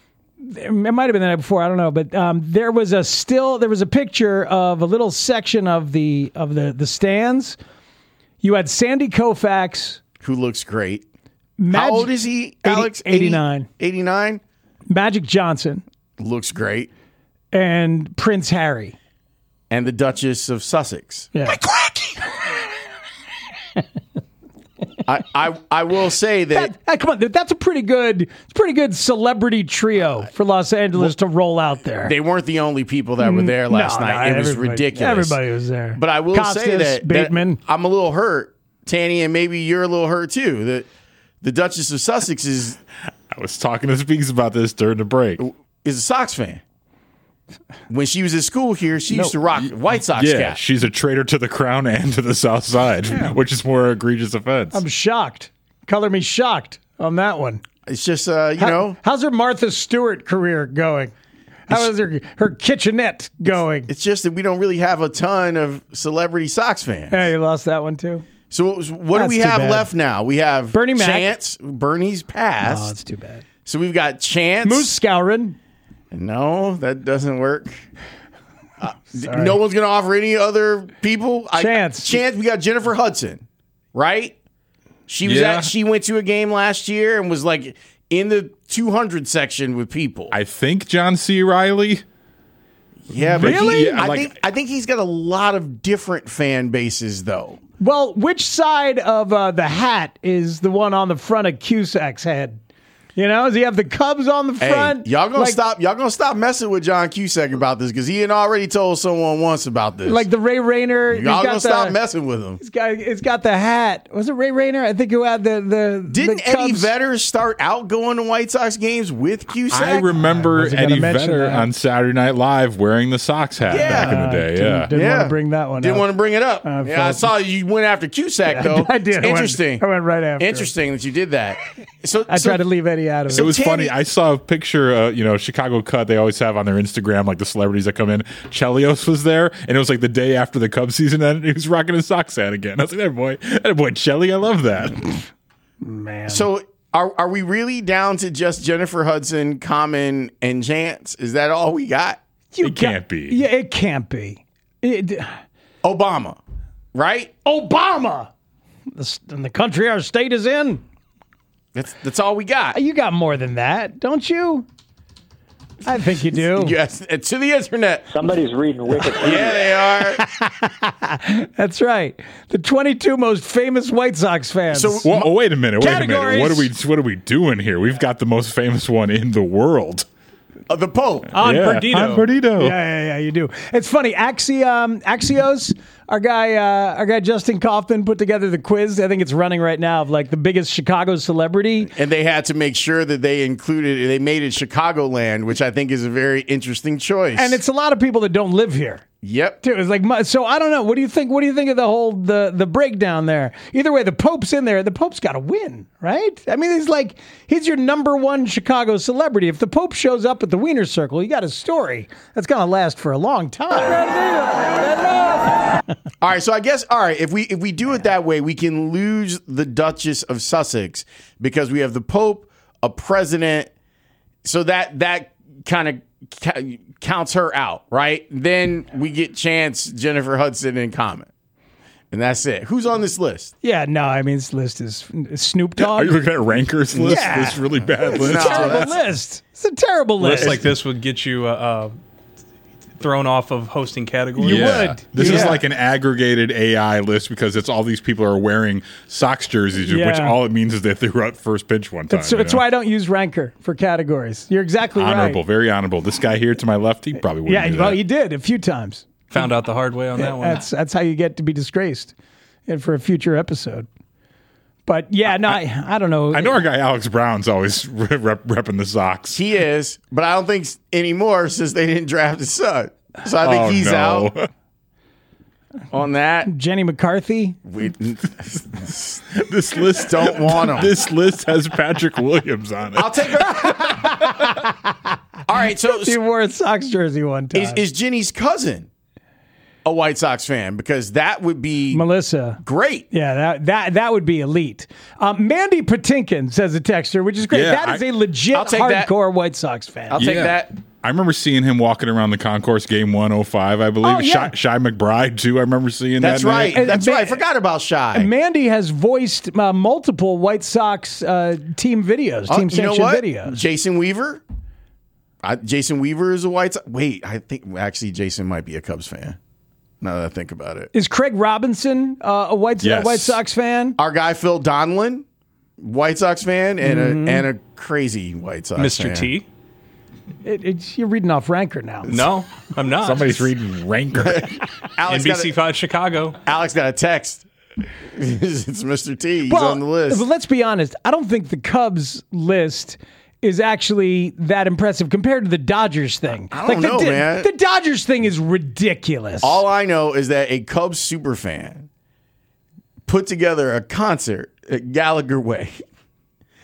It might have been the night before. I don't know. But um, there was a still there was a picture of a little section of the of the the stands. You had Sandy Koufax, who looks great. Mag- How old is he, Alex? eighty-nine. eighty-nine? Magic Johnson. Looks great. And Prince Harry. And the Duchess of Sussex. Yeah. I, I I will say that, that, that come on, that's a pretty good, it's a pretty good celebrity trio for Los Angeles well, to roll out there. They weren't the only people that were there last no, night. No, it was ridiculous. Everybody was there. But I will Costas, say that, Bateman. that I'm a little hurt, Tanny, and maybe you're a little hurt too. That the Duchess of Sussex is. I was talking to Speaks about this during the break. Is a Sox fan. When she was at school here, she no, used to rock White Sox yeah, cap. She's a traitor to the crown and to the South Side, yeah. which is more egregious offense. I'm shocked. Color me shocked. on that one. It's just, uh, you How, know. How's her Martha Stewart career going? How is her, her kitchenette going? It's just that we don't really have a ton of celebrity Sox fans. Yeah, you lost that one too. So what, what do That's we too have bad. left now? We have Bernie Mac. Chance. Bernie's passed. Oh, that's too bad. So we've got Chance. Moose Scourin. No, that doesn't work. Uh, Sorry. no one's going to offer any other people. Chance. I, Chance. We got Jennifer Hudson, right? She was Yeah. at. She went to a game last year and was like in the two hundred section with people. I think John C. Riley. Yeah, but Really? he- Yeah, I like- think I think he's got a lot of different fan bases, though. Well, which side of uh, the hat is the one on the front of Cusack's head? You know, does he have the Cubs on the Hey, front? y'all gonna Like- stop? Y'all gonna stop messing with John Cusack about this because he had already told someone once about this. Like the Ray Rayner. he's y'all got gonna the- stop messing with him. It's got, it's got the hat. Was it Ray Rayner? I think who had the the. Didn't the Eddie Cubs- Vedder start out going to White Sox games with Cusack? I remember wasn't gonna Eddie mention Vedder that. on Saturday Night Live wearing the Sox hat Yeah. back in the day. Didn't, Yeah. didn't Yeah. want to bring that one Didn't up. want to bring it up. I yeah, I felt- saw you went after Cusack though. I did. I went- Interesting. I went right after him. Interesting that you did that. So I so- tried to leave Eddie out of it. It was Tammy- funny. I saw a picture, uh, you know, Chicago Cut. They always have on their Instagram, like the celebrities that come in. Chelios was there, and it was like the day after the Cubs season ended. He was rocking his Sox hat again. I was like, that boy, that boy, Chelly, I love that. Man. So are are we really down to just Jennifer Hudson, Common, and Chance? Is that all we got? You It can't be. Yeah, it can't be. It, Obama, right? Obama. The, s- in the country our state is in. That's that's all we got. You got more than that, don't you? I think you do. Yes, to the internet. Somebody's reading Wikipedia. Yeah, they are. That's right. The twenty-two most famous White Sox fans. So, well, oh, wait a minute, wait a minute. Categories. What are we? What are we doing here? We've got the most famous one in the world. Uh, the Pope. On Yeah, Perdido. on Perdido. Yeah, yeah, yeah, you do. It's funny. Axiom, Axios, our guy, uh, our guy Justin Kaufman put together the quiz. I think it's running right now of like the biggest Chicago celebrity. And they had to make sure that they included, they made it Chicagoland, which I think is a very interesting choice. And it's a lot of people that don't live here. Yep. Too. It's like my- so. I don't know. What do you think? What do you think of the whole the the breakdown there? Either way, the Pope's in there. The Pope's got to win, right? I mean, he's like he's your number one Chicago celebrity. If the Pope shows up at the Wiener Circle, you got a story that's gonna last for a long time. All right, so I guess all right, if we if we do it that way, we can lose the Duchess of Sussex because we have the Pope, a president, so that that kind of ca- counts her out, right? Then we get Chance, Jennifer Hudson, and Common, and that's it. Who's on this list? Yeah, no, I mean this list is Snoop Dogg. Are you looking at Ranker's list? Yeah. This really bad It's list. a terrible list. It's a terrible list. Lists like this would get you uh, uh, thrown off of hosting categories. You Yeah. would. This is Yeah. like an aggregated A I list because it's all these people are wearing Sox jerseys, which Yeah. all it means is they threw out first pitch one time. That's, you that's know? why I don't use Ranker for categories. You're exactly Honorable, right. very honorable. This guy here to my left, he probably wouldn't Yeah, do well, that. you did a few times. Found out the hard way on that one. That's that's how you get to be disgraced, and for a future episode. But yeah, no, I, I don't know. I know our guy Alex Brown's always rep, repping the Sox. He is, but I don't think s- anymore since they didn't draft his son. So I think Oh, he's no. out on that. Jenny McCarthy. We This list don't want him. This list has Patrick Williams on it. I'll take her. All right, so He wore a Sox jersey one time. is, is Jenny's cousin a White Sox fan? Because that would be Melissa. great. Yeah, that that that would be elite. Um, Mandy Patinkin says a texter, which is great. Yeah, that is I- a legit I'll take that. hardcore White Sox fan. I'll take Yeah. that. I remember seeing him walking around the concourse game one oh five, I believe. Oh, yeah. Shy, Shy McBride, too. I remember seeing That's that. right. night. And- That's and- right. I forgot about Shy. And Mandy has voiced uh, multiple White Sox uh, team videos, Oh, team you know sanctioned what? videos. Jason Weaver. I, Jason Weaver is a White Sox. Wait, I think actually Jason might be a Cubs fan. Now that I think about it, Is Craig Robinson uh, a White Yes. White Sox fan? our guy Phil Donlin, White Sox fan, and Mm-hmm. a and a crazy White Sox Mister fan. T. It, it's, you're reading off Ranker now. No, I'm not. Somebody's reading Ranker. Alex N B got, C a, five Chicago. Alex got a text. It's Mister T. He's Well, on the list. But let's be honest. I don't think the Cubs list is actually that impressive compared to the Dodgers thing. I don't the, know, the, man. The Dodgers thing is ridiculous. All I know is that a Cubs super fan put together a concert at Gallagher Way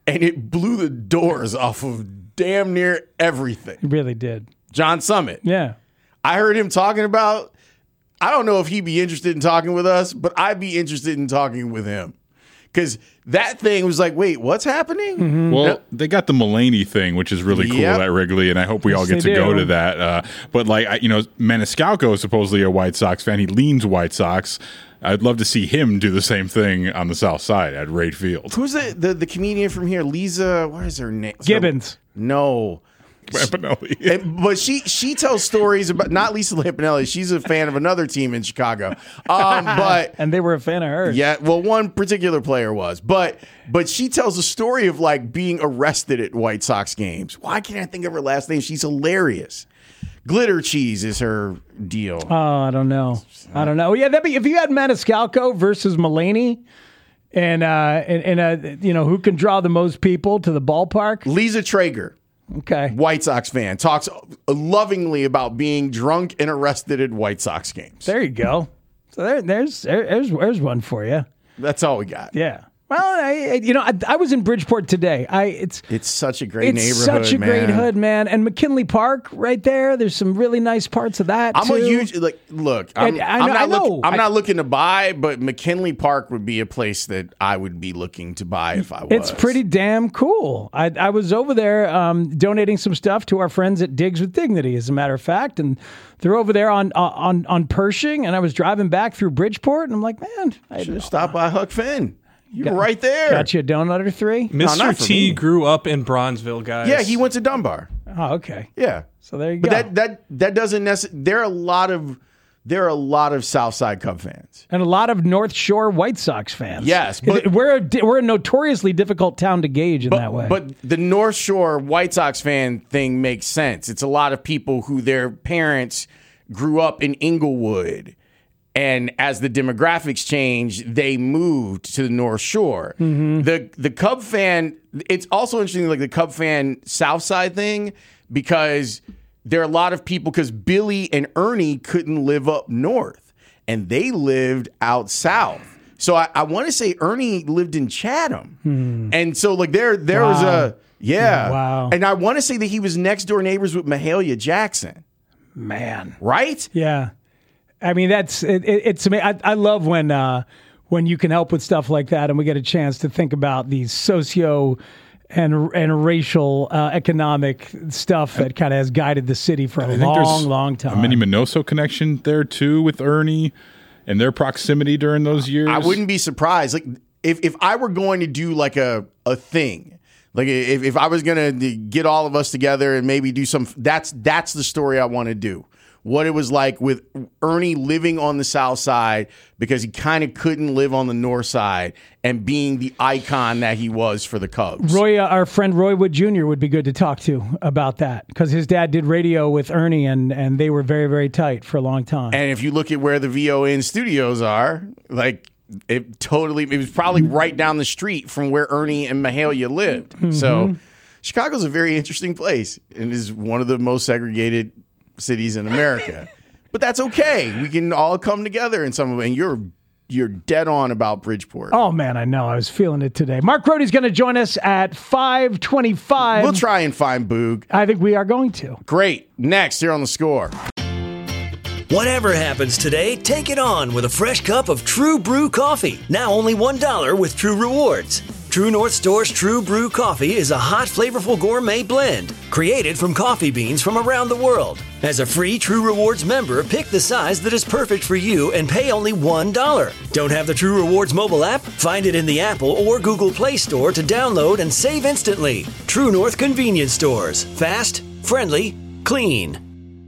and it blew the doors off of damn near everything. It really did. John Summit. Yeah. I heard him talking about, I don't know if he'd be interested in talking with us, but I'd be interested in talking with him. Because that thing was like, wait, what's happening? Mm-hmm. Well, Yep. they got the Mulaney thing, which is really cool Yep. at Wrigley, and I hope we all Yes, get to they go do. to that. Uh, but, like, I, you know, Maniscalco is supposedly a White Sox fan. He leans White Sox. I'd love to see him do the same thing on the South Side at Wright Field. Who's the, the, the comedian from here? Lisa, what is her name? Gibbons. No. Lampanelli. And- but she she tells stories about, not Lisa Lampanelli. She's a fan of another team in Chicago. Um, but and they were a fan of hers. Yeah, well, one particular player was, but but she tells a story of like being arrested at White Sox games. Why can't I think of her last name? She's hilarious. Glitter cheese is her deal. Oh, I don't know. I don't know. Yeah, that'd be if you had Maniscalco versus Mulaney, and uh, and, and uh, you know who can draw the most people to the ballpark. Lisa Traeger. Okay. White Sox fan, talks lovingly about being drunk and arrested at White Sox games. There you go. So there, there's there's there's one for you. That's all we got. Yeah. Well, I, I- you know, I, I was in Bridgeport today. I it's It's such a great it's neighborhood, such a man. great hood, man. And McKinley Park right there. There's some really nice parts of that. I'm too. a huge like. Look, I'm, And I I'm know- not I know. looking. I'm I- not looking to buy, but McKinley Park would be a place that I would be looking to buy if I was. It's pretty damn cool. I, I was over there um, donating some stuff to our friends at Digs with Dignity, as a matter of fact, and they're over there on on on Pershing, and I was driving back through Bridgeport, and I'm like, man, I should have stopped by Huck Finn. You're right there. Got you a donut or three? Mister T grew up in Bronzeville, guys. Yeah, he went to Dunbar. Oh, okay. Yeah. So there you But go. that that that doesn't necessarily. There are a lot of there are a lot of Southside Cub fans. And a lot of North Shore White Sox fans. Yes, but- we're a, di- we're a notoriously difficult town to gauge in But, that way. but the North Shore White Sox fan thing makes sense. It's a lot of people who their parents grew up in Inglewood, and as the demographics changed, they moved to the North Shore. Mm-hmm. The the Cub fan, it's also interesting, like the Cub fan South Side thing, because there are a lot of people, because Billy and Ernie couldn't live up north, and they lived out south. So I, I want to say Ernie lived in Chatham. Hmm. And so like there there was Wow. a yeah. Wow. And I want to say that he was next door neighbors with Mahalia Jackson. Man. Right? Yeah. I mean, that's it, it, it's ama- I, I love when uh, when you can help with stuff like that, and we get a chance to think about these socio and and racial uh, economic stuff that kind of has guided the city for a I think there's long, long a time. mini Minoso connection there too with Ernie and their proximity during those years. I wouldn't be surprised. Like if, if I were going to do like a, a thing, like if, if I was going to get all of us together and maybe do some, that's that's the story I want to do. What it was like with Ernie living on the South Side because he kind of couldn't live on the North Side and being the icon that he was for the Cubs. Roy, uh, our friend Roy Wood Junior would be good to talk to about that because his dad did radio with Ernie, and, and they were very, very tight for a long time. And if you look at where the V O N studios are, like it totally, it was probably right down the street from where Ernie and Mahalia lived. Mm-hmm. So Chicago's a very interesting place and is one of the most segregated cities in America. But that's okay. We can all come together in some of it. And you're you're dead on about Bridgeport. Oh, man, I know. I was feeling it today. Mark Rody's going to join us at five twenty-five. We'll try and find Boog. I think we are going to. Great. Next, here on The Score. Whatever happens today, take it on with a fresh cup of True Brew coffee. Now only one dollar with True Rewards. True North Store's True Brew coffee is a hot, flavorful gourmet blend created from coffee beans from around the world. As a free True Rewards member, pick the size that is perfect for you and pay only one dollar. Don't have the True Rewards mobile app? Find it in the Apple or Google Play Store to download and save instantly. True North Convenience Stores. Fast, friendly, clean.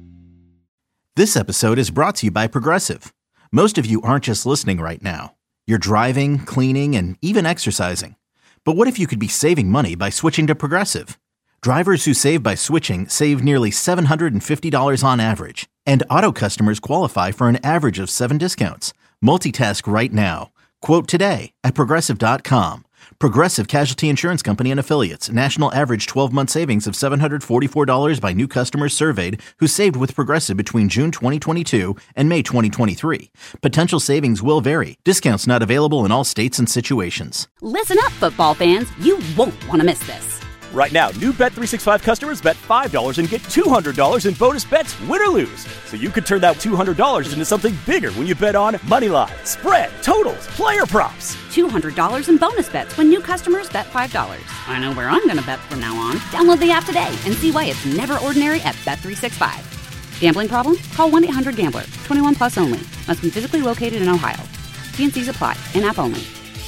This episode is brought to you by Progressive. Most of you aren't just listening right now. You're driving, cleaning, and even exercising. But what if you could be saving money by switching to Progressive? Drivers who save by switching save nearly seven hundred fifty dollars on average. And auto customers qualify for an average of seven discounts. Multitask right now. Quote today at Progressive dot com. Progressive Casualty Insurance Company and Affiliates. National average twelve-month savings of seven hundred forty-four dollars by new customers surveyed who saved with Progressive between June twenty twenty-two and May twenty twenty-three. Potential savings will vary. Discounts not available in all states and situations. Listen up, football fans. You won't want to miss this. Right now, new Bet three sixty-five customers bet five dollars and get two hundred dollars in bonus bets, win or lose. So you could turn that two hundred dollars into something bigger when you bet on moneyline, spread, totals, player props. two hundred dollars in bonus bets when new customers bet five dollars. I know where I'm going to bet from now on. Download the app today and see why it's never ordinary at Bet three sixty-five. Gambling problem? Call one eight hundred gambler. twenty-one plus only. Must be physically located in Ohio. T and C's apply. In-app only.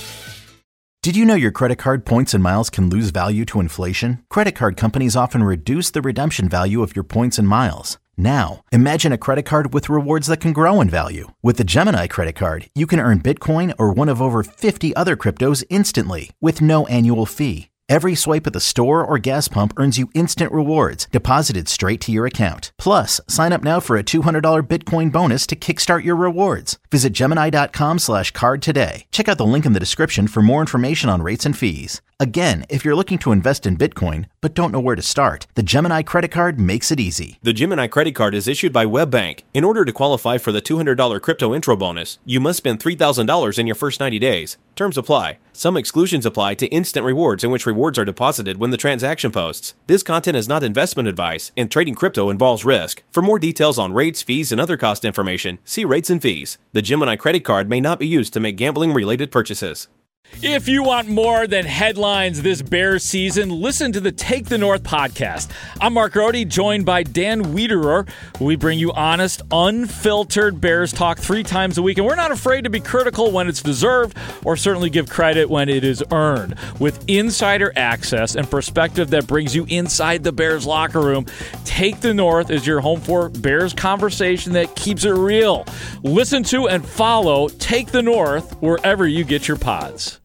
Did you know your credit card points and miles can lose value to inflation? Credit card companies often reduce the redemption value of your points and miles. Now, imagine a credit card with rewards that can grow in value. With the Gemini credit card, you can earn Bitcoin or one of over fifty other cryptos instantly with no annual fee. Every swipe at the store or gas pump earns you instant rewards deposited straight to your account. Plus, sign up now for a two hundred dollars Bitcoin bonus to kickstart your rewards. Visit Gemini.com slash card today. Check out the link in the description for more information on rates and fees. Again, if you're looking to invest in Bitcoin but don't know where to start, the Gemini credit card makes it easy. The Gemini credit card is issued by WebBank. In order to qualify for the two hundred dollars crypto intro bonus, you must spend three thousand dollars in your first ninety days. Terms apply. Some exclusions apply to instant rewards, in which rewards are deposited when the transaction posts. This content is not investment advice, and trading crypto involves risk. For more details on rates, fees, and other cost information, see rates and fees. The Gemini credit card may not be used to make gambling-related purchases. If you want more than headlines this Bears season, listen to the Take the North podcast. I'm Mark Rohde, joined by Dan Wiederer. We bring you honest, unfiltered Bears talk three times a week, and we're not afraid to be critical when it's deserved, or certainly give credit when it is earned. With insider access and perspective that brings you inside the Bears locker room, Take the North is your home for Bears conversation that keeps it real. Listen to and follow Take the North wherever you get your pods.